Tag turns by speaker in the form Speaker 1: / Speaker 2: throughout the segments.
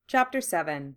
Speaker 1: Chapter 7.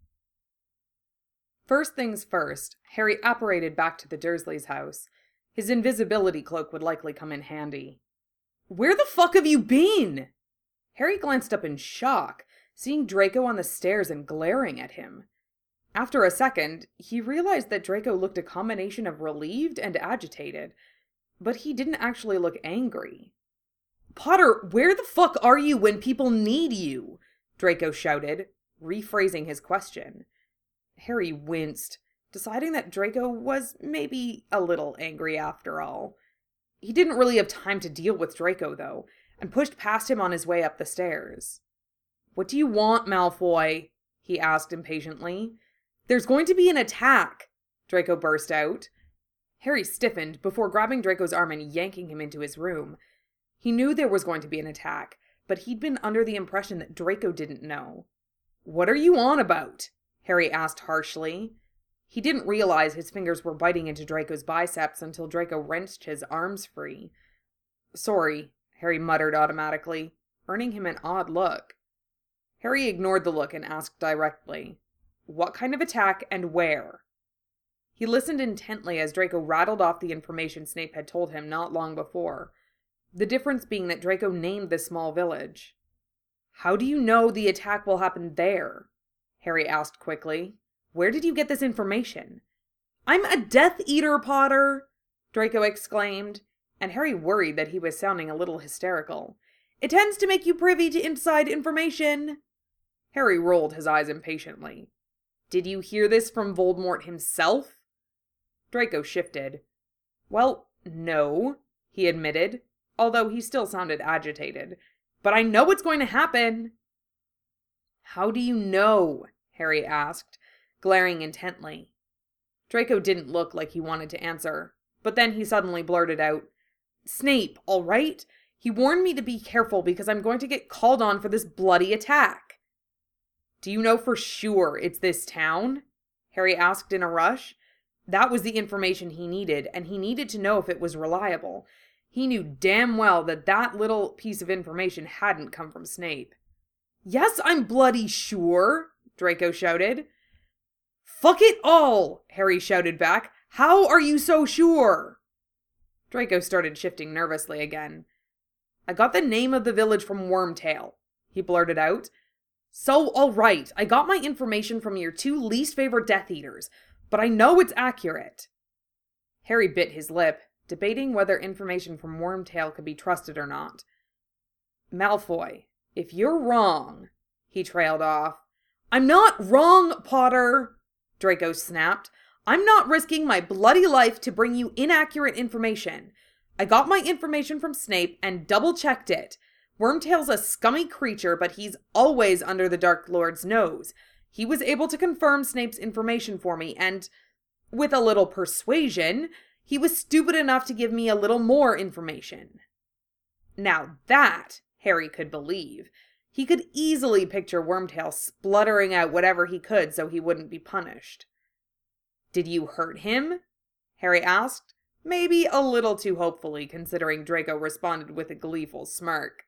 Speaker 1: First things first, Harry apparated back to the Dursleys' house. His invisibility cloak would likely come in handy. "Where the fuck have you been?" Harry glanced up in shock, seeing Draco on the stairs and glaring at him. After a second, he realized that Draco looked a combination of relieved and agitated, but he didn't actually look angry. "Potter, where the fuck are you when people need you?" Draco shouted, rephrasing his question. Harry winced, deciding that Draco was maybe a little angry after all. He didn't really have time to deal with Draco, though, and pushed past him on his way up the stairs. "What do you want, Malfoy?" he asked impatiently. "There's going to be an attack," Draco burst out. Harry stiffened before grabbing Draco's arm and yanking him into his room. He knew there was going to be an attack, but he'd been under the impression that Draco didn't know. "What are you on about?" Harry asked harshly. He didn't realize his fingers were biting into Draco's biceps until Draco wrenched his arms free. "Sorry," Harry muttered automatically, earning him an odd look. Harry ignored the look and asked directly, "What kind of attack and where?" He listened intently as Draco rattled off the information Snape had told him not long before, the difference being that Draco named the small village. "How do you know the attack will happen there?" Harry asked quickly. "Where did you get this information?" "I'm a Death Eater, Potter!" Draco exclaimed, and Harry worried that he was sounding a little hysterical. "It tends to make you privy to inside information." Harry rolled his eyes impatiently. "Did you hear this from Voldemort himself?" Draco shifted. "Well, no," he admitted, although he still sounded agitated. "But I know what's going to happen." "How do you know?" Harry asked, glaring intently. Draco didn't look like he wanted to answer, but then he suddenly blurted out, "Snape, all right? He warned me to be careful because I'm going to get called on for this bloody attack." "Do you know for sure it's this town?" Harry asked in a rush. That was the information he needed, and he needed to know if it was reliable. He knew damn well that that little piece of information hadn't come from Snape. "Yes, I'm bloody sure!" Draco shouted. "Fuck it all!" Harry shouted back. "How are you so sure?" Draco started shifting nervously again. "I got the name of the village from Wormtail," he blurted out. "So, all right, I got my information from your two least favorite Death Eaters, but I know it's accurate." Harry bit his lip, debating whether information from Wormtail could be trusted or not. "Malfoy, if you're wrong," he trailed off. "I'm not wrong, Potter!" Draco snapped. "I'm not risking my bloody life to bring you inaccurate information. I got my information from Snape and double-checked it. Wormtail's a scummy creature, but he's always under the Dark Lord's nose. He was able to confirm Snape's information for me, and, with a little persuasion, he was stupid enough to give me a little more information." Now that Harry could believe. He could easily picture Wormtail spluttering out whatever he could so he wouldn't be punished. "Did you hurt him?" Harry asked, maybe a little too hopefully considering Draco responded with a gleeful smirk.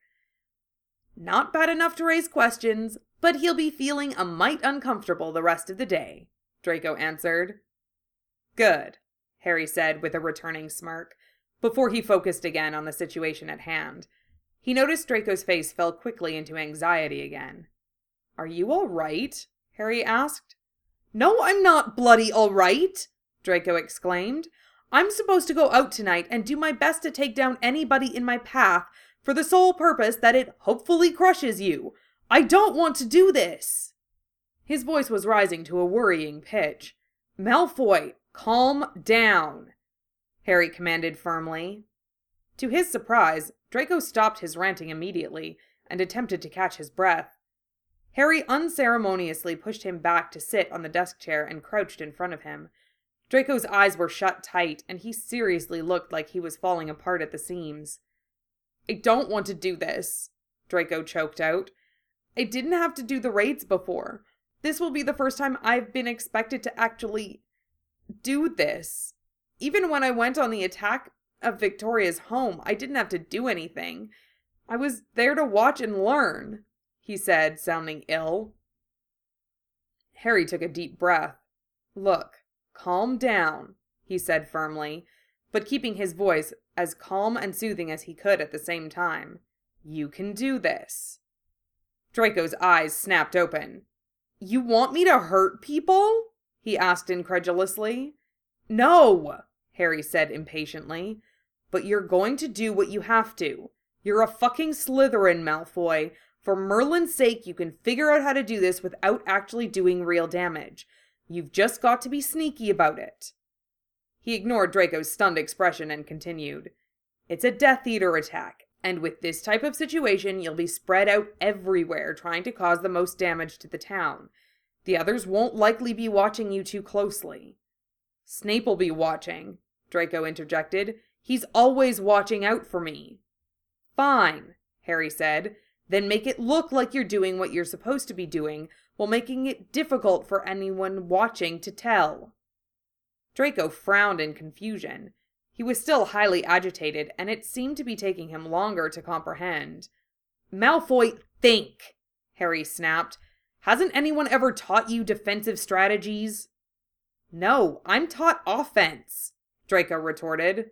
Speaker 1: "Not bad enough to raise questions, but he'll be feeling a mite uncomfortable the rest of the day," Draco answered. "Good," Harry said with a returning smirk, before he focused again on the situation at hand. He noticed Draco's face fell quickly into anxiety again. "Are you all right?" Harry asked. "No, I'm not bloody all right!" Draco exclaimed. "I'm supposed to go out tonight and do my best to take down anybody in my path for the sole purpose that it hopefully crushes you. I don't want to do this!" His voice was rising to a worrying pitch. "Malfoy, calm down," Harry commanded firmly. To his surprise, Draco stopped his ranting immediately and attempted to catch his breath. Harry unceremoniously pushed him back to sit on the desk chair and crouched in front of him. Draco's eyes were shut tight, and he seriously looked like he was falling apart at the seams. "I don't want to do this," Draco choked out. "I didn't have to do the raids before. This will be the first time I've been expected to actually do this. Even when I went on the attack of Victoria's home, I didn't have to do anything. I was there to watch and learn," he said, sounding ill. Harry took a deep breath. "Look, calm down," he said firmly, but keeping his voice as calm and soothing as he could at the same time. "You can do this." Draco's eyes snapped open. "You want me to hurt people?" he asked incredulously. "No," Harry said impatiently. "But you're going to do what you have to. You're a fucking Slytherin, Malfoy. For Merlin's sake, you can figure out how to do this without actually doing real damage. You've just got to be sneaky about it." He ignored Draco's stunned expression and continued. "It's a Death Eater attack, and with this type of situation, you'll be spread out everywhere trying to cause the most damage to the town. The others won't likely be watching you too closely." "Snape will be watching," Draco interjected. "He's always watching out for me." "Fine," Harry said. "Then make it look like you're doing what you're supposed to be doing, while making it difficult for anyone watching to tell." Draco frowned in confusion. He was still highly agitated, and it seemed to be taking him longer to comprehend. "Malfoy, think!" Harry snapped. "Hasn't anyone ever taught you defensive strategies?" "No, I'm taught offense," Draco retorted.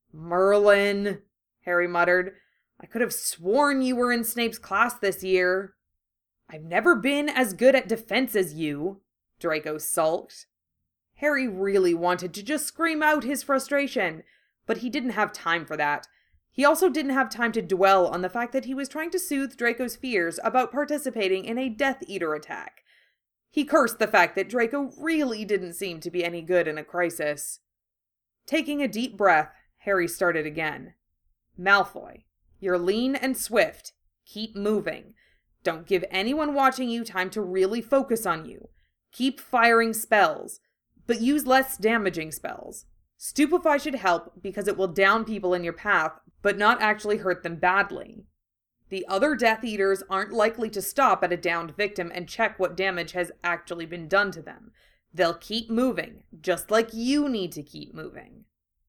Speaker 1: "Merlin," Harry muttered. "I could have sworn you were in Snape's class this year." "I've never been as good at defense as you," Draco sulked. Harry really wanted to just scream out his frustration, but he didn't have time for that. He also didn't have time to dwell on the fact that he was trying to soothe Draco's fears about participating in a Death Eater attack. He cursed the fact that Draco really didn't seem to be any good in a crisis. Taking a deep breath, Harry started again. "Malfoy, you're lean and swift. Keep moving. Don't give anyone watching you time to really focus on you. Keep firing spells, but use less damaging spells. Stupefy should help because it will down people in your path, but not actually hurt them badly. The other Death Eaters aren't likely to stop at a downed victim and check what damage has actually been done to them. They'll keep moving, just like you need to keep moving."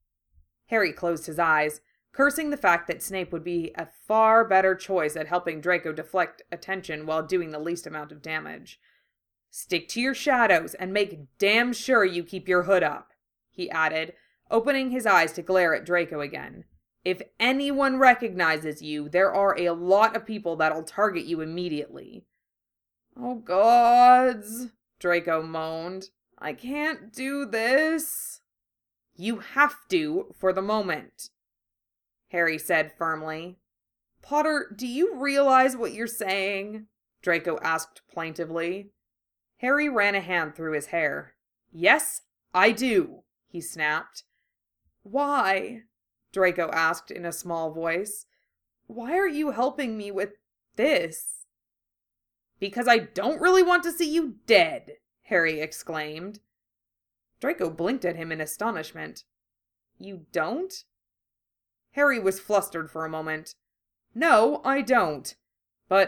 Speaker 1: Harry closed his eyes, cursing the fact that Snape would be a far better choice at helping Draco deflect attention while doing the least amount of damage. "Stick to your shadows and make damn sure you keep your hood up," he added, opening his eyes to glare at Draco again. "If anyone recognizes you, there are a lot of people that'll target you immediately." "Oh gods," Draco moaned. "I can't do this." "You have to for the moment," Harry said firmly. "Potter, do you realize what you're saying?" Draco asked plaintively. Harry ran a hand through his hair. "Yes, I do," he snapped. "Why?" Draco asked in a small voice. "Why are you helping me with this?" "Because I don't really want to see you dead," Harry exclaimed. Draco blinked at him in astonishment. "You don't?" Harry was flustered for a moment. "No, I don't. But,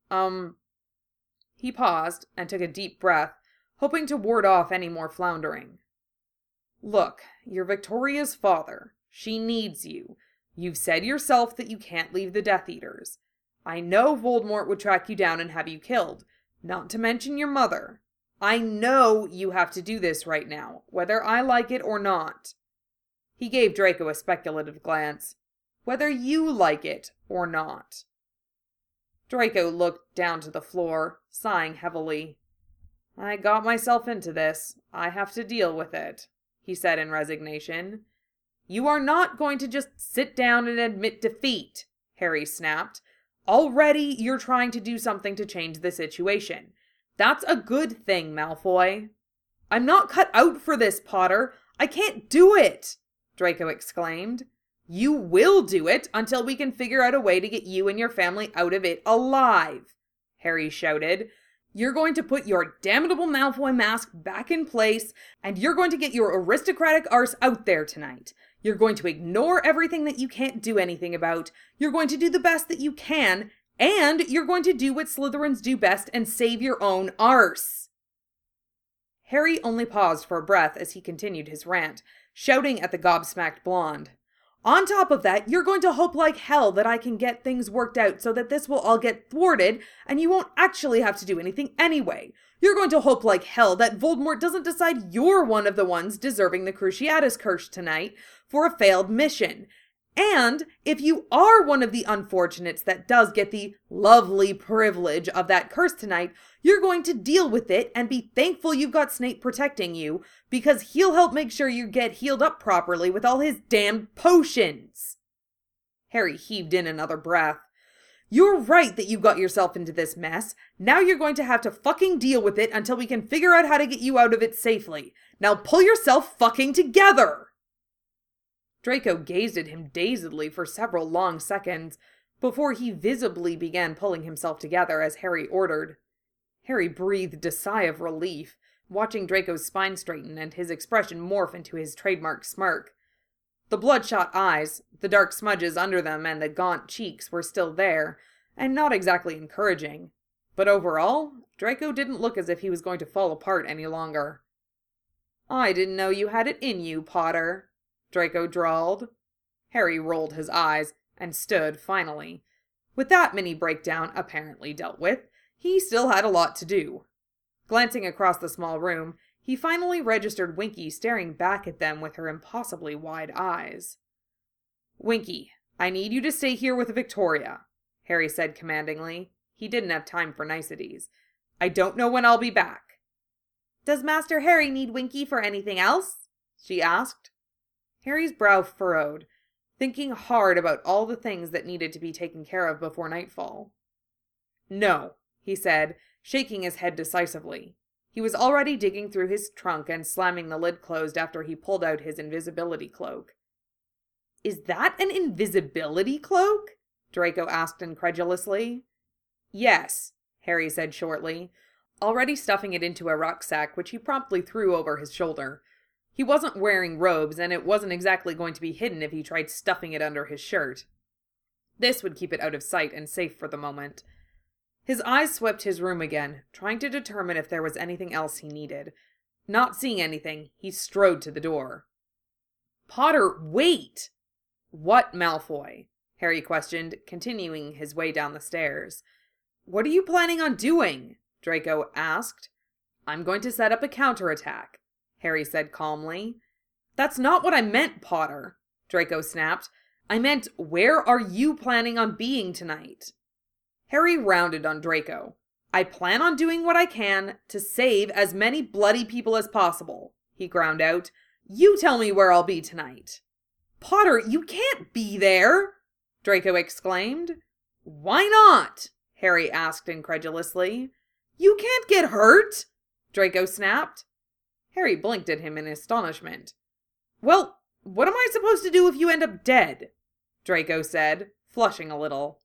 Speaker 1: He paused and took a deep breath, hoping to ward off any more floundering. "Look, you're Victoria's father. She needs you. You've said yourself that you can't leave the Death Eaters. I know Voldemort would track you down and have you killed, not to mention your mother. I know you have to do this right now, whether I like it or not." He gave Draco a speculative glance. "Whether you like it or not." Draco looked down to the floor, sighing heavily. "I got myself into this. I have to deal with it," he said in resignation. "You are not going to just sit down and admit defeat," Harry snapped. "Already you're trying to do something to change the situation. That's a good thing, Malfoy." "I'm not cut out for this, Potter. I can't do it," Draco exclaimed. "You will do it until we can figure out a way to get you and your family out of it alive," Harry shouted. "You're going to put your damnable Malfoy mask back in place, and you're going to get your aristocratic arse out there tonight. You're going to ignore everything that you can't do anything about. You're going to do the best that you can, and you're going to do what Slytherins do best and save your own arse." Harry only paused for a breath as he continued his rant, shouting at the gobsmacked blonde. On top of that, you're going to hope like hell that I can get things worked out so that this will all get thwarted and you won't actually have to do anything anyway. You're going to hope like hell that Voldemort doesn't decide you're one of the ones deserving the Cruciatus Curse tonight for a failed mission. And if you are one of the unfortunates that does get the lovely privilege of that curse tonight, you're going to deal with it and be thankful you've got Snape protecting you, because he'll help make sure you get healed up properly with all his damned potions. Harry heaved in another breath. You're right that you got yourself into this mess. Now you're going to have to fucking deal with it until we can figure out how to get you out of it safely. Now pull yourself fucking together! Draco gazed at him dazedly for several long seconds before he visibly began pulling himself together as Harry ordered. Harry breathed a sigh of relief, watching Draco's spine straighten and his expression morph into his trademark smirk. The bloodshot eyes, the dark smudges under them, and the gaunt cheeks were still there, and not exactly encouraging. But overall, Draco didn't look as if he was going to fall apart any longer. "I didn't know you had it in you, Potter," Draco drawled. Harry rolled his eyes and stood finally. With that mini breakdown apparently dealt with, he still had a lot to do. Glancing across the small room, he finally registered Winky staring back at them with her impossibly wide eyes. "Winky, I need you to stay here with Victoria," Harry said commandingly. He didn't have time for niceties. "I don't know when I'll be back." "Does Master Harry need Winky for anything else?" she asked. Harry's brow furrowed, thinking hard about all the things that needed to be taken care of before nightfall. "No," he said, shaking his head decisively. He was already digging through his trunk and slamming the lid closed after he pulled out his invisibility cloak. "Is that an invisibility cloak?" Draco asked incredulously. "Yes," Harry said shortly, already stuffing it into a rucksack which he promptly threw over his shoulder. He wasn't wearing robes, and it wasn't exactly going to be hidden if he tried stuffing it under his shirt. This would keep it out of sight and safe for the moment. His eyes swept his room again, trying to determine if there was anything else he needed. Not seeing anything, he strode to the door. "Potter, wait!" "What, Malfoy?" Harry questioned, continuing his way down the stairs. "What are you planning on doing?" Draco asked. "I'm going to set up a counterattack," Harry said calmly. "That's not what I meant, Potter," Draco snapped. "I meant, where are you planning on being tonight?" Harry rounded on Draco. "I plan on doing what I can to save as many bloody people as possible," he ground out. "You tell me where I'll be tonight." "Potter, you can't be there!" Draco exclaimed. "Why not?" Harry asked incredulously. "You can't get hurt!" Draco snapped. Harry blinked at him in astonishment. "Well, what am I supposed to do if you end up dead?" Draco said, flushing a little.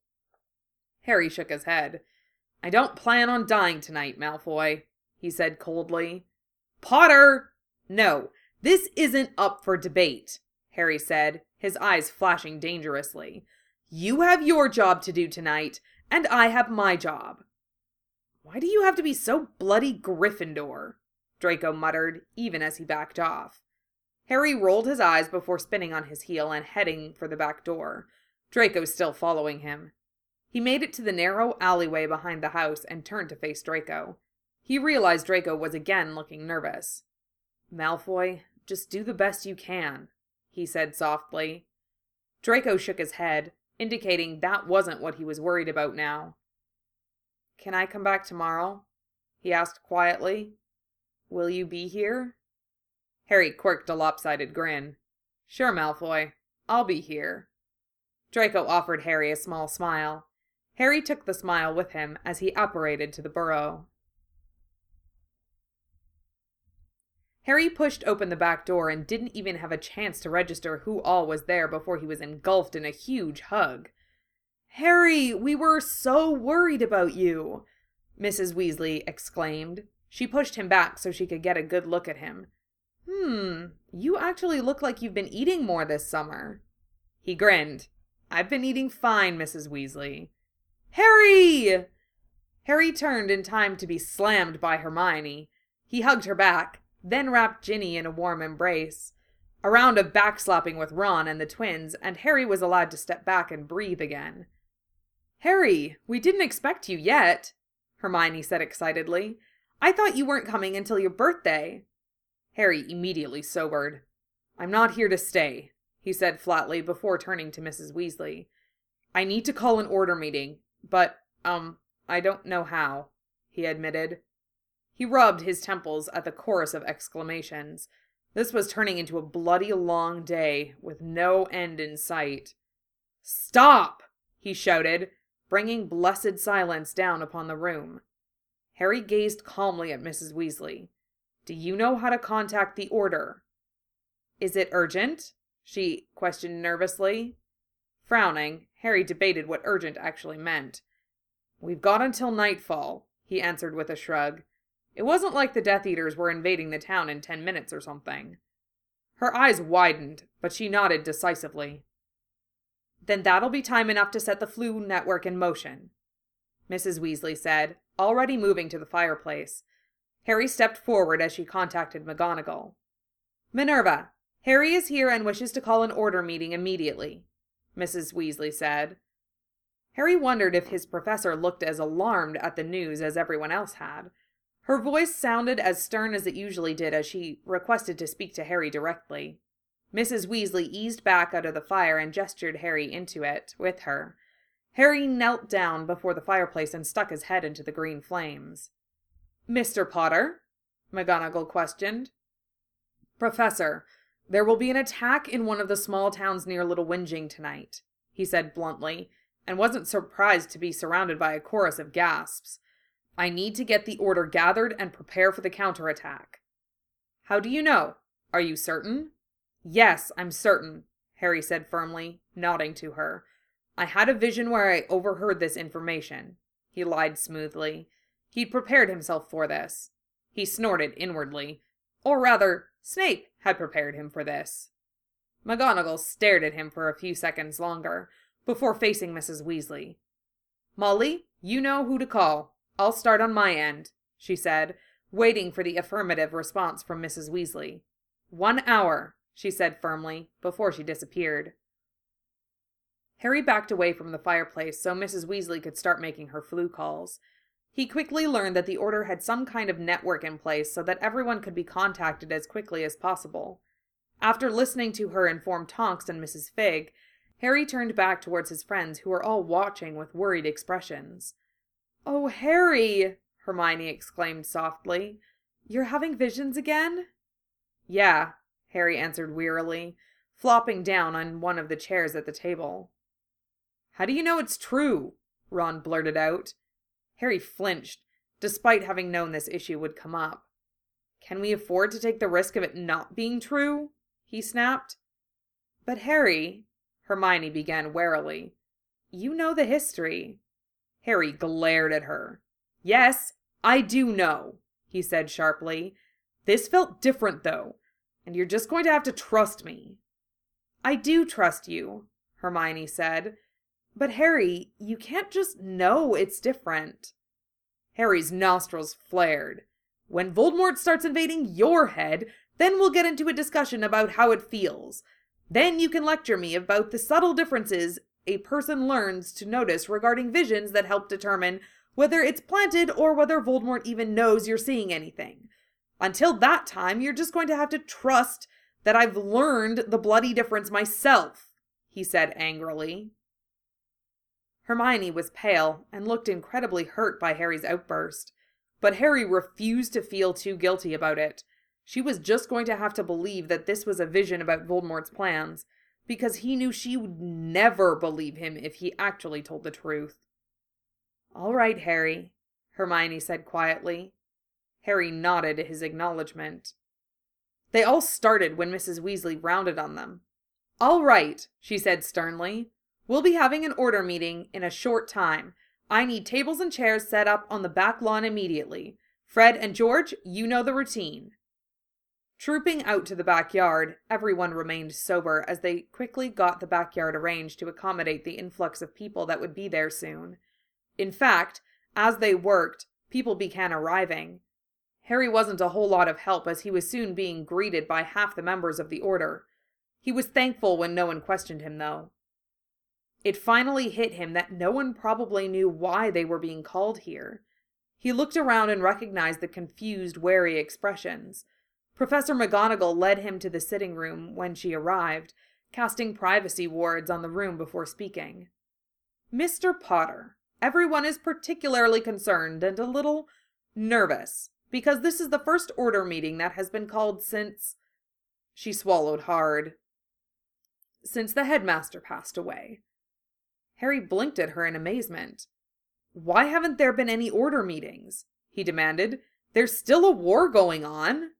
Speaker 1: Harry shook his head. "I don't plan on dying tonight, Malfoy," he said coldly. "Potter!" "No, this isn't up for debate," Harry said, his eyes flashing dangerously. "You have your job to do tonight, and I have my job." "Why do you have to be so bloody Gryffindor?" Draco muttered, even as he backed off. Harry rolled his eyes before spinning on his heel and heading for the back door, Draco still following him. He made it to the narrow alleyway behind the house and turned to face Draco. He realized Draco was again looking nervous. "Malfoy, just do the best you can," he said softly. Draco shook his head, indicating that wasn't what he was worried about now. "Can I come back tomorrow?" he asked quietly. "Will you be here?" Harry quirked a lopsided grin. "Sure, Malfoy. I'll be here." Draco offered Harry a small smile. Harry took the smile with him as he apparated to the burrow. Harry pushed open the back door and didn't even have a chance to register who all was there before he was engulfed in a huge hug. "Harry, we were so worried about you," Mrs. Weasley exclaimed. She pushed him back so she could get a good look at him. You actually look like you've been eating more this summer." He grinned. "I've been eating fine, Mrs. Weasley." "Harry!" Harry turned in time to be slammed by Hermione. He hugged her back, then wrapped Ginny in a warm embrace. A round of backslapping with Ron and the twins, and Harry was allowed to step back and breathe again. "Harry, we didn't expect you yet," Hermione said excitedly. "I thought you weren't coming until your birthday." Harry immediately sobered. "I'm not here to stay," he said flatly before turning to Mrs. Weasley. "I need to call an order meeting, but, I don't know how," he admitted. He rubbed his temples at the chorus of exclamations. This was turning into a bloody long day, with no end in sight. "Stop!" he shouted, bringing blessed silence down upon the room. Harry gazed calmly at Mrs. Weasley. "Do you know how to contact the Order?" "Is it urgent?" she questioned nervously. Frowning, Harry debated what urgent actually meant. "We've got until nightfall," he answered with a shrug. It wasn't like the Death Eaters were invading the town in 10 minutes or something. Her eyes widened, but she nodded decisively. "Then that'll be time enough to set the Floo network in motion," Mrs. Weasley said, already moving to the fireplace. Harry stepped forward as she contacted McGonagall. "Minerva, Harry is here and wishes to call an order meeting immediately," Mrs. Weasley said. Harry wondered if his professor looked as alarmed at the news as everyone else had. Her voice sounded as stern as it usually did as she requested to speak to Harry directly. Mrs. Weasley eased back out of the fire and gestured Harry into it with her. Harry knelt down before the fireplace and stuck his head into the green flames. "Mr. Potter?" McGonagall questioned. "Professor, there will be an attack in one of the small towns near Little Whinging tonight," he said bluntly, and wasn't surprised to be surrounded by a chorus of gasps. "I need to get the Order gathered and prepare for the counterattack." "How do you know? Are you certain?" "Yes, I'm certain," Harry said firmly, nodding to her. "I had a vision where I overheard this information." He lied smoothly. He'd prepared himself for this. He snorted inwardly. Or rather, Snape had prepared him for this. McGonagall stared at him for a few seconds longer, before facing Mrs. Weasley. "Molly, you know who to call. I'll start on my end," she said, waiting for the affirmative response from Mrs. Weasley. "1 hour," she said firmly, before she disappeared. Harry backed away from the fireplace so Mrs. Weasley could start making her Floo calls. He quickly learned that the Order had some kind of network in place so that everyone could be contacted as quickly as possible. After listening to her inform Tonks and Mrs. Figg, Harry turned back towards his friends who were all watching with worried expressions. "Oh, Harry!" Hermione exclaimed softly. "You're having visions again?" "Yeah," Harry answered wearily, flopping down on one of the chairs at the table. "How do you know it's true?" Ron blurted out. Harry flinched, despite having known this issue would come up. "Can we afford to take the risk of it not being true?" he snapped. "But Harry," Hermione began warily, "you know the history." Harry glared at her. "Yes, I do know," he said sharply. "This felt different, though, and you're just going to have to trust me." "I do trust you," Hermione said. "But Harry, you can't just know it's different." Harry's nostrils flared. "When Voldemort starts invading your head, then we'll get into a discussion about how it feels. Then you can lecture me about the subtle differences a person learns to notice regarding visions that help determine whether it's planted or whether Voldemort even knows you're seeing anything. Until that time, you're just going to have to trust that I've learned the bloody difference myself," he said angrily. Hermione was pale and looked incredibly hurt by Harry's outburst, but Harry refused to feel too guilty about it. She was just going to have to believe that this was a vision about Voldemort's plans, because he knew she would never believe him if he actually told the truth. "All right, Harry," Hermione said quietly. Harry nodded his acknowledgement. They all started when Mrs. Weasley rounded on them. "All right," she said sternly. "We'll be having an order meeting in a short time. I need tables and chairs set up on the back lawn immediately. Fred and George, you know the routine." Trooping out to the backyard, everyone remained sober as they quickly got the backyard arranged to accommodate the influx of people that would be there soon. In fact, as they worked, people began arriving. Harry wasn't a whole lot of help as he was soon being greeted by half the members of the Order. He was thankful when no one questioned him, though. It finally hit him that no one probably knew why they were being called here. He looked around and recognized the confused, wary expressions. Professor McGonagall led him to the sitting room when she arrived, casting privacy wards on the room before speaking. "Mr. Potter, everyone is particularly concerned and a little nervous, because this is the first Order meeting that has been called since—" She swallowed hard. "Since the headmaster passed away." Harry blinked at her in amazement. "Why haven't there been any Order meetings?" he demanded. "There's still a war going on."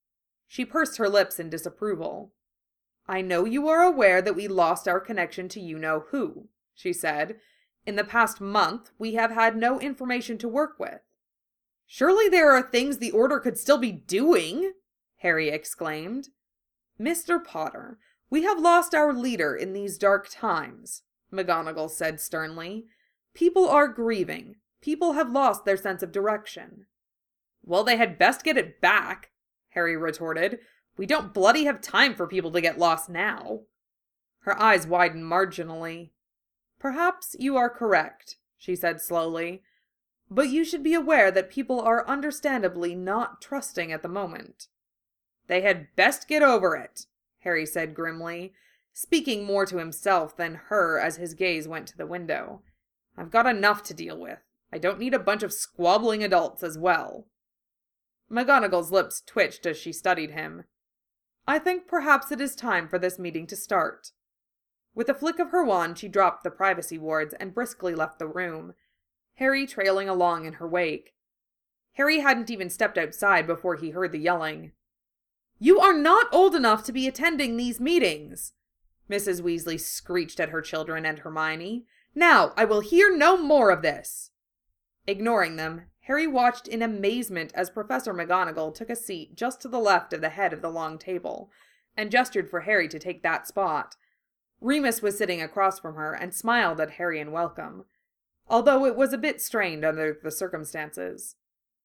Speaker 1: She pursed her lips in disapproval. "I know you are aware that we lost our connection to you-know-who," she said. "In the past month, we have had no information to work with." "Surely there are things the Order could still be doing!" Harry exclaimed. "Mr. Potter, we have lost our leader in these dark times," McGonagall said sternly. "People are grieving. People have lost their sense of direction." "Well, they had best get it back," Harry retorted. "We don't bloody have time for people to get lost now." Her eyes widened marginally. "Perhaps you are correct," she said slowly. "But you should be aware that people are understandably not trusting at the moment." "They had best get over it," Harry said grimly, speaking more to himself than her as his gaze went to the window. "I've got enough to deal with. I don't need a bunch of squabbling adults as well." McGonagall's lips twitched as she studied him. "I think perhaps it is time for this meeting to start." With a flick of her wand, she dropped the privacy wards and briskly left the room, Harry trailing along in her wake. Harry hadn't even stepped outside before he heard the yelling. "You are not old enough to be attending these meetings!" Mrs. Weasley screeched at her children and Hermione. "Now, I will hear no more of this!" Ignoring them, Harry watched in amazement as Professor McGonagall took a seat just to the left of the head of the long table, and gestured for Harry to take that spot. Remus was sitting across from her and smiled at Harry in welcome, although it was a bit strained under the circumstances.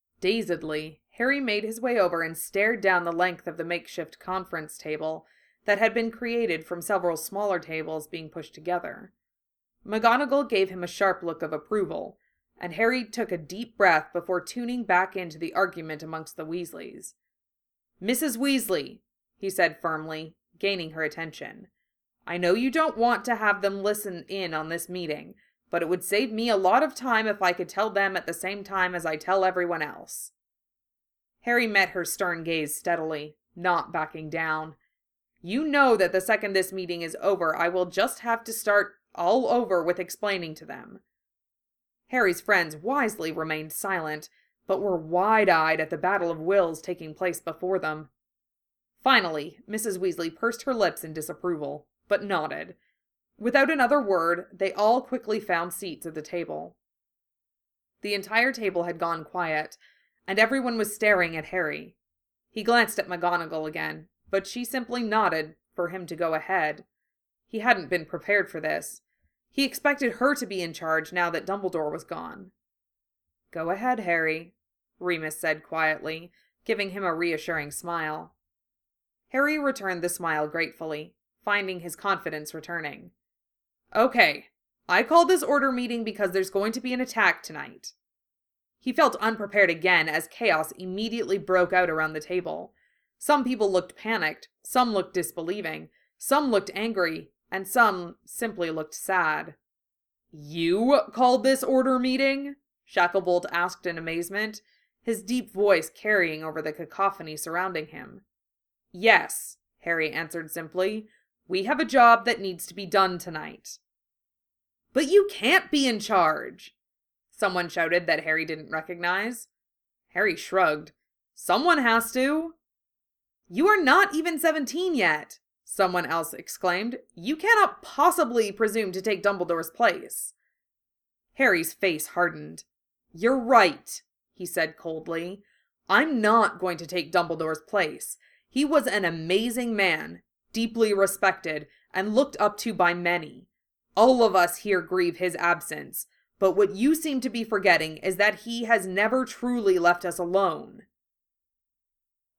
Speaker 1: Dazedly, Harry made his way over and stared down the length of the makeshift conference table that had been created from several smaller tables being pushed together. McGonagall gave him a sharp look of approval, and Harry took a deep breath before tuning back into the argument amongst the Weasleys. "Mrs. Weasley," he said firmly, gaining her attention, "I know you don't want to have them listen in on this meeting, but it would save me a lot of time if I could tell them at the same time as I tell everyone else." Harry met her stern gaze steadily, not backing down. "You know that the second this meeting is over, I will just have to start all over with explaining to them." Harry's friends wisely remained silent, but were wide-eyed at the battle of wills taking place before them. Finally, Mrs. Weasley pursed her lips in disapproval, but nodded. Without another word, they all quickly found seats at the table. The entire table had gone quiet, and everyone was staring at Harry. He glanced at McGonagall again, but she simply nodded for him to go ahead. He hadn't been prepared for this. He expected her to be in charge now that Dumbledore was gone. "Go ahead, Harry," Remus said quietly, giving him a reassuring smile. Harry returned the smile gratefully, finding his confidence returning. "Okay, I called this Order meeting because there's going to be an attack tonight." He felt unprepared again as chaos immediately broke out around the table. Some people looked panicked, some looked disbelieving, some looked angry, and some simply looked sad. "You called this Order meeting?" Shacklebolt asked in amazement, his deep voice carrying over the cacophony surrounding him. "Yes," Harry answered simply. "We have a job that needs to be done tonight." "But you can't be in charge!" Someone shouted that Harry didn't recognize. Harry shrugged. "Someone has to." "You are not even 17 yet," someone else exclaimed. "You cannot possibly presume to take Dumbledore's place." Harry's face hardened. "You're right," he said coldly. "I'm not going to take Dumbledore's place. He was an amazing man, deeply respected, and looked up to by many. All of us here grieve his absence, but what you seem to be forgetting is that he has never truly left us alone."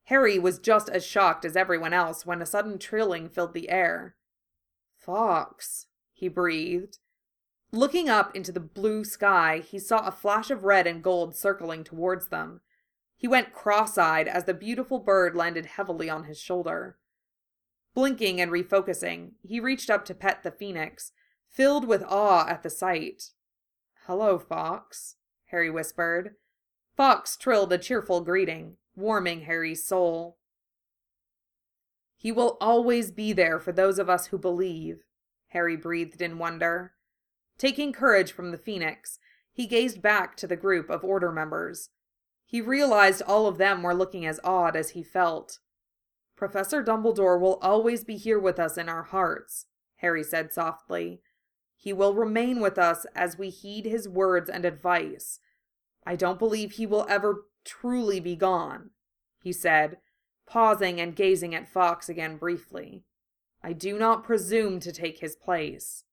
Speaker 1: Harry was just as shocked as everyone else when a sudden trilling filled the air. "Fawkes," he breathed. Looking up into the blue sky, he saw a flash of red and gold circling towards them. He went cross-eyed as the beautiful bird landed heavily on his shoulder. Blinking and refocusing, he reached up to pet the phoenix, filled with awe at the sight. "Hello, Fawkes," Harry whispered. Fawkes trilled a cheerful greeting, warming Harry's soul. "He will always be there for those of us who believe," Harry breathed in wonder. Taking courage from the phoenix, he gazed back to the group of Order members. He realized all of them were looking as awed as he felt. "Professor Dumbledore will always be here with us in our hearts," Harry said softly. "He will remain with us as we heed his words and advice. I don't believe he will ever truly be gone," he said, pausing and gazing at Fawkes again briefly. "I do not presume to take his place."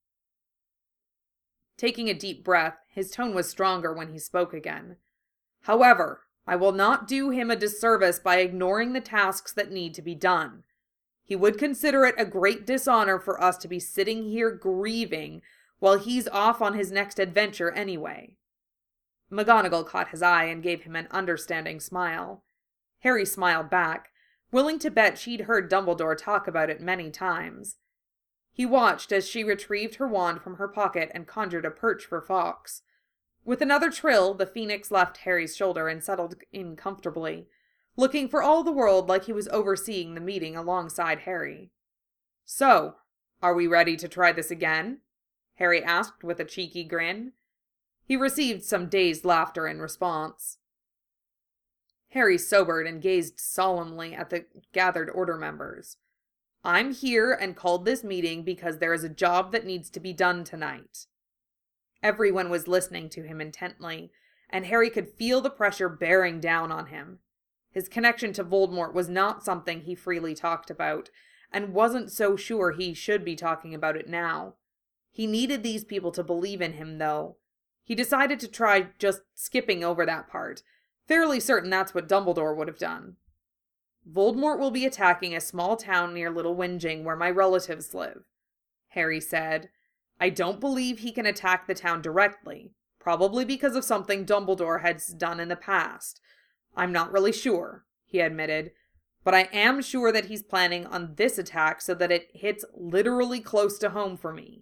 Speaker 1: Taking a deep breath, his tone was stronger when he spoke again. "However, I will not do him a disservice by ignoring the tasks that need to be done. He would consider it a great dishonor for us to be sitting here grieving while he's off on his next adventure anyway." McGonagall caught his eye and gave him an understanding smile. Harry smiled back, willing to bet she'd heard Dumbledore talk about it many times. He watched as she retrieved her wand from her pocket and conjured a perch for Fawkes. With another trill, the phoenix left Harry's shoulder and settled in comfortably, looking for all the world like he was overseeing the meeting alongside Harry. "So, are we ready to try this again?" Harry asked with a cheeky grin. He received some dazed laughter in response. Harry sobered and gazed solemnly at the gathered Order members. "I'm here and called this meeting because there is a job that needs to be done tonight." Everyone was listening to him intently, and Harry could feel the pressure bearing down on him. His connection to Voldemort was not something he freely talked about, and wasn't so sure he should be talking about it now. He needed these people to believe in him, though. He decided to try just skipping over that part, fairly certain that's what Dumbledore would have done. "Voldemort will be attacking a small town near Little Whinging where my relatives live," Harry said. "I don't believe he can attack the town directly, probably because of something Dumbledore has done in the past. I'm not really sure," he admitted, "but I am sure that he's planning on this attack so that it hits literally close to home for me.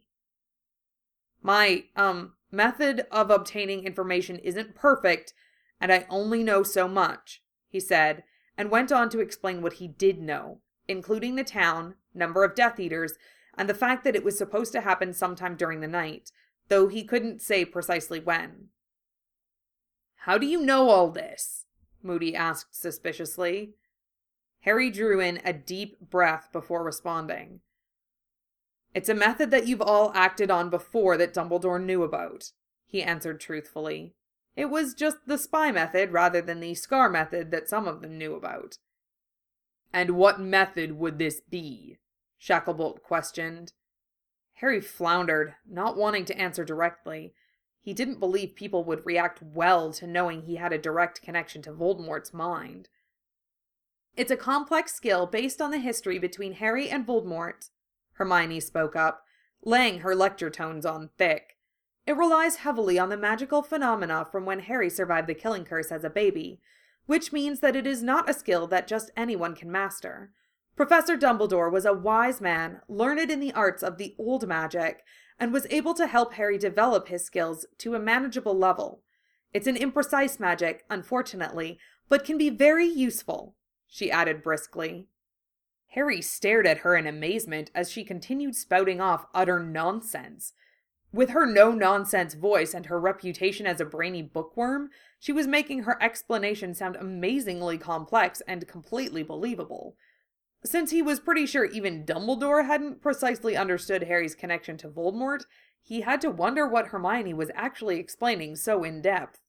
Speaker 1: My, method of obtaining information isn't perfect, and I only know so much," he said, and went on to explain what he did know, including the town, number of Death Eaters, and the fact that it was supposed to happen sometime during the night, though he couldn't say precisely when. "How do you know all this?" Moody asked suspiciously. Harry drew in a deep breath before responding. "It's a method that you've all acted on before that Dumbledore knew about," he answered truthfully. "It was just the spy method rather than the scar method that some of them knew about." "And what method would this be?" Shacklebolt questioned. Harry floundered, not wanting to answer directly. He didn't believe people would react well to knowing he had a direct connection to Voldemort's mind. "It's a complex skill based on the history between Harry and Voldemort," Hermione spoke up, laying her lecture tones on thick. "It relies heavily on the magical phenomena from when Harry survived the killing curse as a baby, which means that it is not a skill that just anyone can master. Professor Dumbledore was a wise man, learned in the arts of the old magic, and was able to help Harry develop his skills to a manageable level. It's an imprecise magic, unfortunately, but can be very useful," she added briskly. Harry stared at her in amazement as she continued spouting off utter nonsense. With her no-nonsense voice and her reputation as a brainy bookworm, she was making her explanation sound amazingly complex and completely believable. Since he was pretty sure even Dumbledore hadn't precisely understood Harry's connection to Voldemort, he had to wonder what Hermione was actually explaining so in-depth.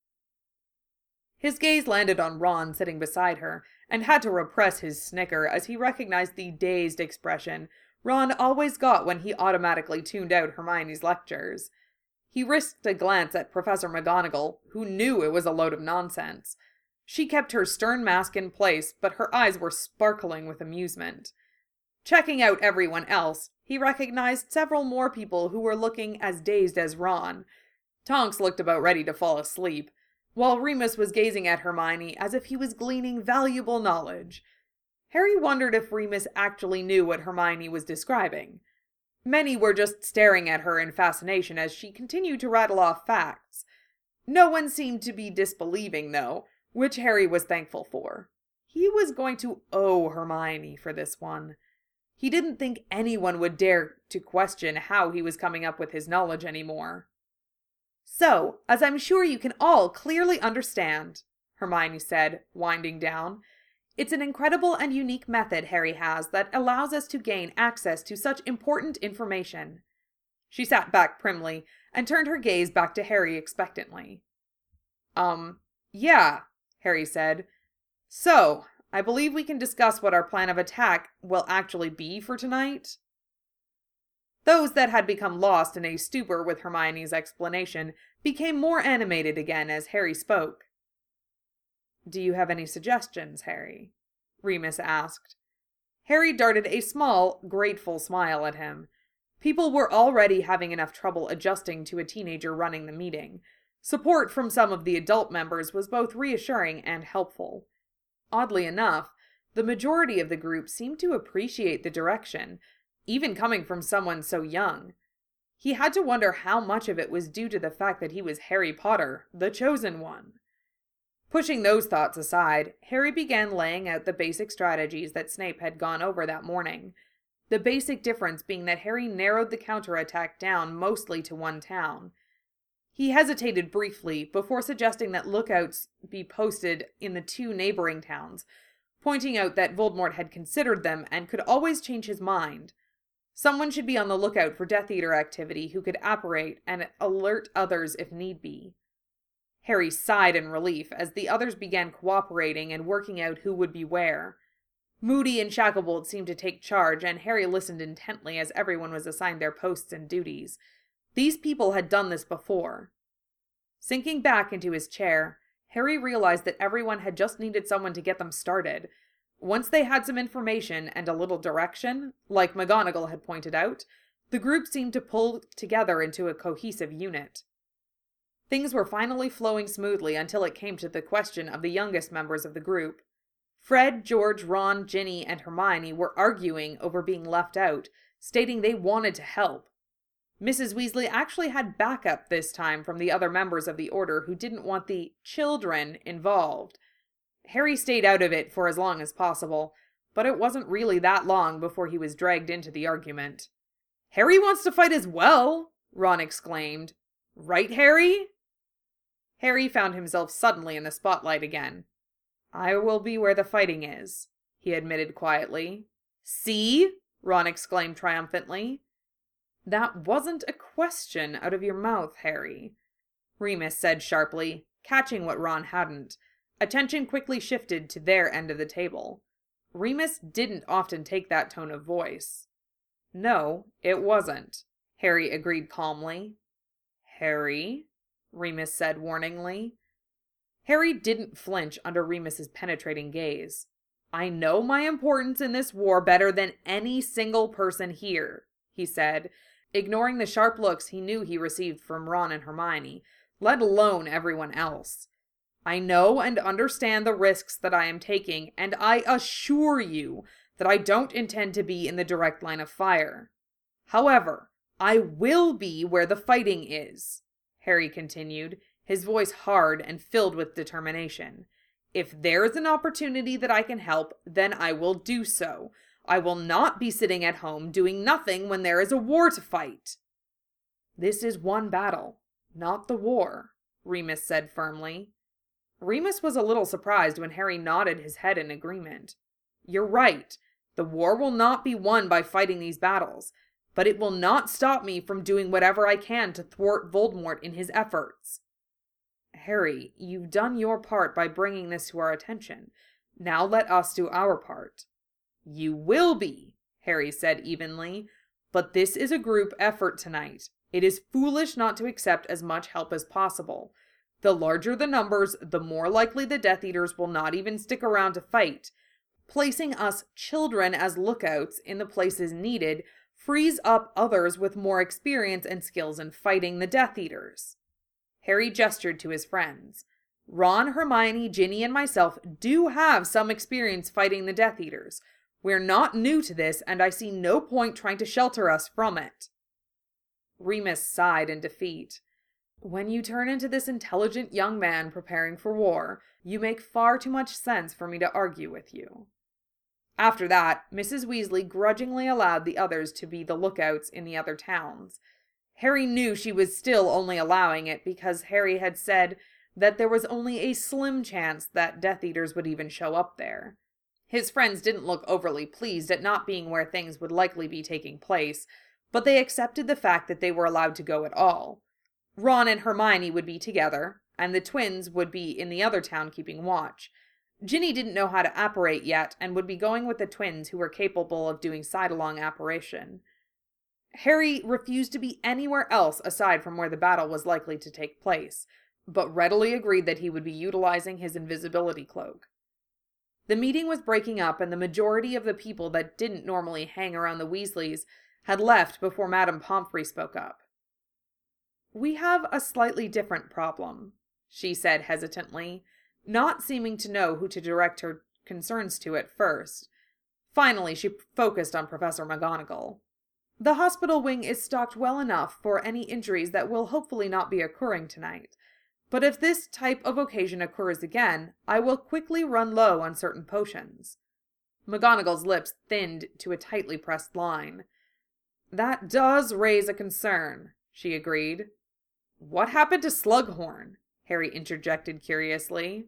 Speaker 1: His gaze landed on Ron sitting beside her, and had to repress his snicker as he recognized the dazed expression Ron always got when he automatically tuned out Hermione's lectures. He risked a glance at Professor McGonagall, who knew it was a load of nonsense. She kept her stern mask in place, but her eyes were sparkling with amusement. Checking out everyone else, he recognized several more people who were looking as dazed as Ron. Tonks looked about ready to fall asleep, while Remus was gazing at Hermione as if he was gleaning valuable knowledge. Harry wondered if Remus actually knew what Hermione was describing. Many were just staring at her in fascination as she continued to rattle off facts. No one seemed to be disbelieving, though, which Harry was thankful for. He was going to owe Hermione for this one. He didn't think anyone would dare to question how he was coming up with his knowledge anymore. "So, as I'm sure you can all clearly understand," Hermione said, winding down, "it's an incredible and unique method Harry has that allows us to gain access to such important information." She sat back primly and turned her gaze back to Harry expectantly. Yeah," Harry said. "So, I believe we can discuss what our plan of attack will actually be for tonight." Those that had become lost in a stupor with Hermione's explanation became more animated again as Harry spoke. "Do you have any suggestions, Harry?" Remus asked. Harry darted a small, grateful smile at him. People were already having enough trouble adjusting to a teenager running the meeting. Support from some of the adult members was both reassuring and helpful. Oddly enough, the majority of the group seemed to appreciate the direction, even coming from someone so young. He had to wonder how much of it was due to the fact that he was Harry Potter, the chosen one. Pushing those thoughts aside, Harry began laying out the basic strategies that Snape had gone over that morning. The basic difference being that Harry narrowed the counterattack down mostly to one town. He hesitated briefly before suggesting that lookouts be posted in the 2 neighboring towns, pointing out that Voldemort had considered them and could always change his mind. Someone should be on the lookout for Death Eater activity who could apparate and alert others if need be. Harry sighed in relief as the others began cooperating and working out who would be where. Moody and Shacklebolt seemed to take charge, and Harry listened intently as everyone was assigned their posts and duties. These people had done this before. Sinking back into his chair, Harry realized that everyone had just needed someone to get them started. Once they had some information and a little direction, like McGonagall had pointed out, the group seemed to pull together into a cohesive unit. Things were finally flowing smoothly until it came to the question of the youngest members of the group. Fred, George, Ron, Ginny, and Hermione were arguing over being left out, stating they wanted to help. Mrs. Weasley actually had backup this time from the other members of the Order who didn't want the children involved. Harry stayed out of it for as long as possible, but it wasn't really that long before he was dragged into the argument. "Harry wants to fight as well!" Ron exclaimed. "Right, Harry?" Harry found himself suddenly in the spotlight again. "I will be where the fighting is," he admitted quietly. "See?" Ron exclaimed triumphantly. "That wasn't a question out of your mouth, Harry," Remus said sharply, catching what Ron hadn't. Attention quickly shifted to their end of the table. Remus didn't often take that tone of voice. "No, it wasn't," Harry agreed calmly. "Harry?" Remus said warningly. Harry didn't flinch under Remus's penetrating gaze. "I know my importance in this war better than any single person here," he said, ignoring the sharp looks he knew he received from Ron and Hermione, let alone everyone else. "I know and understand the risks that I am taking, and I assure you that I don't intend to be in the direct line of fire. However, I will be where the fighting is," Harry continued, his voice hard and filled with determination. "If there's an opportunity that I can help, then I will do so. I will not be sitting at home doing nothing when there is a war to fight." "This is one battle, not the war," Remus said firmly. Remus was a little surprised when Harry nodded his head in agreement. "You're right. The war will not be won by fighting these battles, but it will not stop me from doing whatever I can to thwart Voldemort in his efforts." "Harry, you've done your part by bringing this to our attention. Now let us do our part." "You will be," Harry said evenly, "but this is a group effort tonight. It is foolish not to accept as much help as possible. The larger the numbers, the more likely the Death Eaters will not even stick around to fight. Placing us children as lookouts in the places needed frees up others with more experience and skills in fighting the Death Eaters. Harry gestured to his friends. Ron, Hermione, Ginny, and myself do have some experience fighting the Death Eaters. We're not new to this, and I see no point trying to shelter us from it. Remus sighed in defeat. When you turn into this intelligent young man preparing for war, you make far too much sense for me to argue with you. After that, Mrs. Weasley grudgingly allowed the others to be the lookouts in the other towns. Harry knew she was still only allowing it because Harry had said that there was only a slim chance that Death Eaters would even show up there. His friends didn't look overly pleased at not being where things would likely be taking place, but they accepted the fact that they were allowed to go at all. Ron and Hermione would be together, and the twins would be in the other town keeping watch. Ginny didn't know how to apparate yet and would be going with the twins who were capable of doing side-along apparition. Harry refused to be anywhere else aside from where the battle was likely to take place, but readily agreed that he would be utilizing his invisibility cloak. The meeting was breaking up, and the majority of the people that didn't normally hang around the Weasleys had left before Madame Pomfrey spoke up. "We have a slightly different problem," she said hesitantly, not seeming to know who to direct her concerns to at first. Finally, she focused on Professor McGonagall. "The hospital wing is stocked well enough for any injuries that will hopefully not be occurring tonight. But if this type of occasion occurs again, I will quickly run low on certain potions." McGonagall's lips thinned to a tightly pressed line. "That does raise a concern," she agreed. "What happened to Slughorn?" Harry interjected curiously.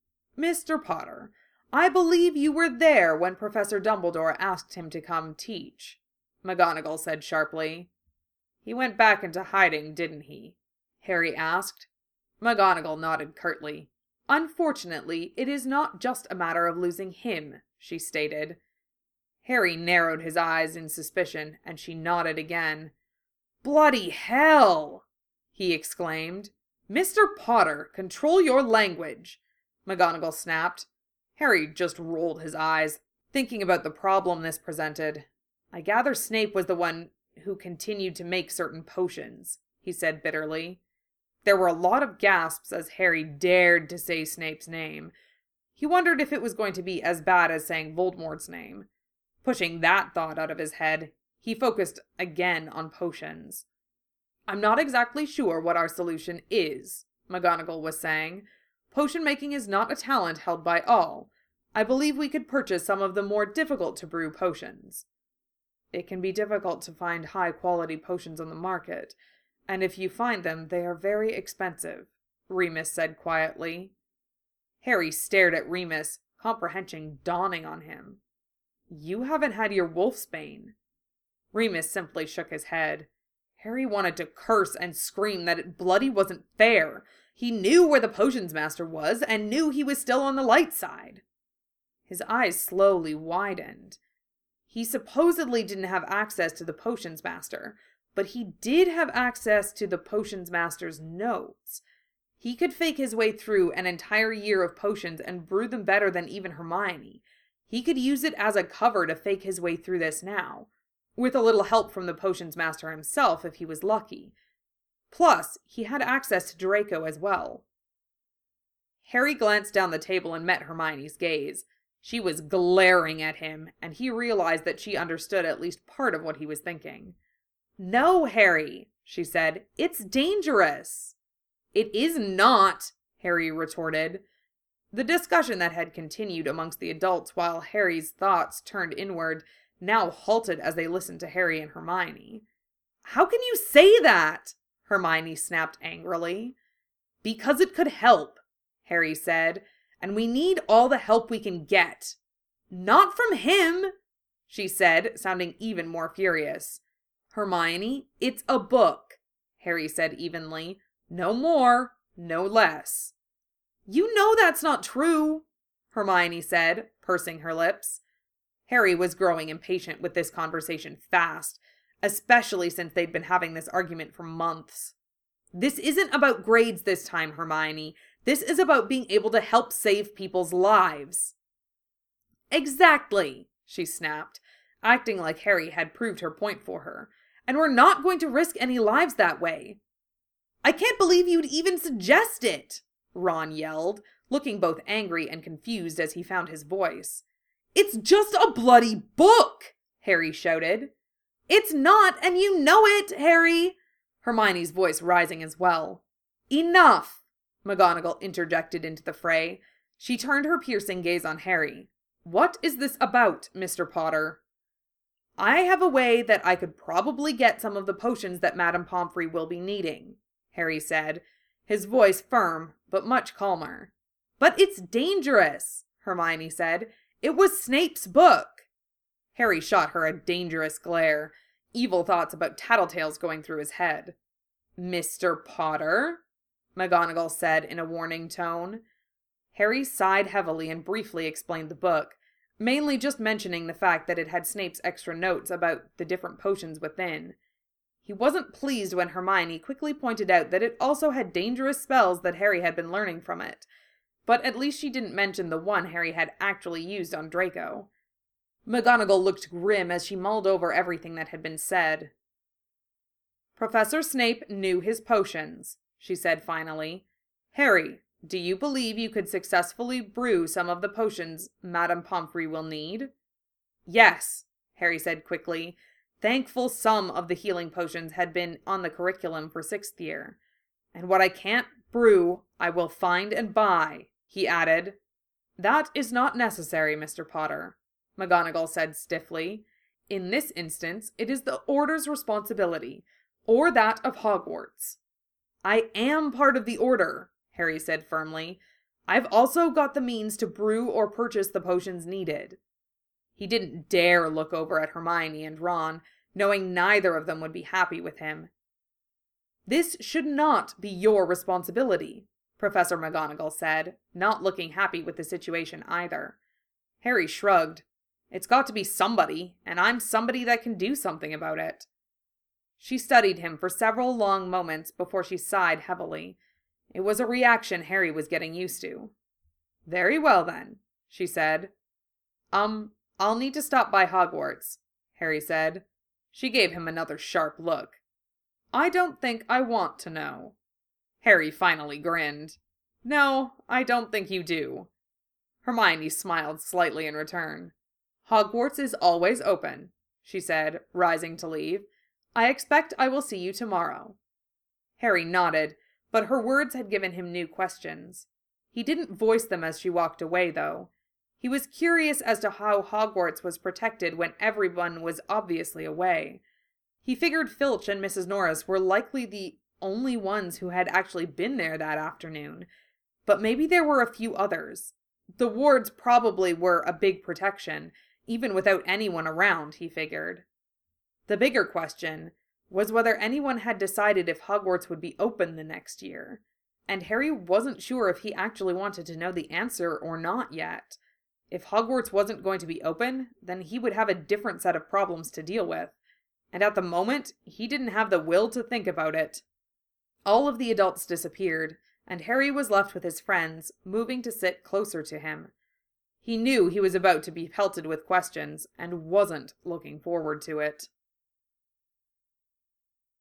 Speaker 1: "Mr. Potter, I believe you were there when Professor Dumbledore asked him to come teach," McGonagall said sharply. "He went back into hiding, didn't he?" Harry asked. McGonagall nodded curtly. "Unfortunately, it is not just a matter of losing him," she stated. Harry narrowed his eyes in suspicion, and she nodded again. "Bloody hell!" he exclaimed. "Mr. Potter, control your language," McGonagall snapped. Harry just rolled his eyes, thinking about the problem this presented. "I gather Snape was the one who continued to make certain potions," he said bitterly. There were a lot of gasps as Harry dared to say Snape's name. He wondered if it was going to be as bad as saying Voldemort's name. Pushing that thought out of his head, he focused again on potions. "I'm not exactly sure what our solution is," McGonagall was saying. "Potion making is not a talent held by all. I believe we could purchase some of the more difficult to brew potions." "It can be difficult to find high-quality potions on the market, and if you find them, they are very expensive," Remus said quietly. Harry stared at Remus, comprehension dawning on him. "You haven't had your wolfsbane." Remus simply shook his head. Harry wanted to curse and scream that it bloody wasn't fair. He knew where the potions master was, and knew he was still on the light side. His eyes slowly widened. He supposedly didn't have access to the potions master, but he did have access to the potions master's notes. He could fake his way through an entire year of potions and brew them better than even Hermione. He could use it as a cover to fake his way through this now, with a little help from the potions master himself if he was lucky. Plus, he had access to Draco as well. Harry glanced down the table and met Hermione's gaze. She was glaring at him, and he realized that she understood at least part of what he was thinking. "No, Harry," she said. "It's dangerous." "It is not," Harry retorted. The discussion that had continued amongst the adults while Harry's thoughts turned inward now halted as they listened to Harry and Hermione. "How can you say that?" Hermione snapped angrily. "Because it could help," Harry said, "and we need all the help we can get." "Not from him," she said, sounding even more furious. "Hermione, it's a book," Harry said evenly. "No more, no less." "You know that's not true," Hermione said, pursing her lips. Harry was growing impatient with this conversation fast, especially since they'd been having this argument for months. This isn't about grades this time, Hermione. This is about being able to help save people's lives. Exactly, she snapped, acting like Harry had proved her point for her. And we're not going to risk any lives that way. I can't believe you'd even suggest it, Ron yelled, looking both angry and confused as he found his voice. It's just a bloody book, Harry shouted. It's not, and you know it, Harry, Hermione's voice rising as well. Enough, McGonagall interjected into the fray. She turned her piercing gaze on Harry. What is this about, Mr. Potter? I have a way that I could probably get some of the potions that Madame Pomfrey will be needing, Harry said, his voice firm but much calmer. But it's dangerous, Hermione said. It was Snape's book. Harry shot her a dangerous glare, evil thoughts about tattletales going through his head. Mr. Potter, McGonagall said in a warning tone. Harry sighed heavily and briefly explained the book, mainly just mentioning the fact that it had Snape's extra notes about the different potions within. He wasn't pleased when Hermione quickly pointed out that it also had dangerous spells that Harry had been learning from it, but at least she didn't mention the one Harry had actually used on Draco. McGonagall looked grim as she mulled over everything that had been said. Professor Snape knew his potions, she said finally. Harry, do you believe you could successfully brew some of the potions Madame Pomfrey will need? Yes, Harry said quickly, thankful some of the healing potions had been on the curriculum for 6th year. And what I can't brew, I will find and buy, he added. That is not necessary, Mr. Potter, McGonagall said stiffly. In this instance, it is the Order's responsibility, or that of Hogwarts. I am part of the Order, Harry said firmly. I've also got the means to brew or purchase the potions needed. He didn't dare look over at Hermione and Ron, knowing neither of them would be happy with him. This should not be your responsibility, Professor McGonagall said, not looking happy with the situation either. Harry shrugged. It's got to be somebody, and I'm somebody that can do something about it. She studied him for several long moments before she sighed heavily. It was a reaction Harry was getting used to. Very well, then, she said. I'll need to stop by Hogwarts, Harry said. She gave him another sharp look. I don't think I want to know. Harry finally grinned. No, I don't think you do. Hermione smiled slightly in return. Hogwarts is always open, she said, rising to leave. I expect I will see you tomorrow. Harry nodded, but her words had given him new questions. He didn't voice them as she walked away, though. He was curious as to how Hogwarts was protected when everyone was obviously away. He figured Filch and Mrs. Norris were likely the only ones who had actually been there that afternoon, but maybe there were a few others. The wards probably were a big protection, even without anyone around, he figured. The bigger question was whether anyone had decided if Hogwarts would be open the next year, and Harry wasn't sure if he actually wanted to know the answer or not yet. If Hogwarts wasn't going to be open, then he would have a different set of problems to deal with, and at the moment, he didn't have the will to think about it. All of the adults disappeared, and Harry was left with his friends, moving to sit closer to him. He knew he was about to be pelted with questions, and wasn't looking forward to it.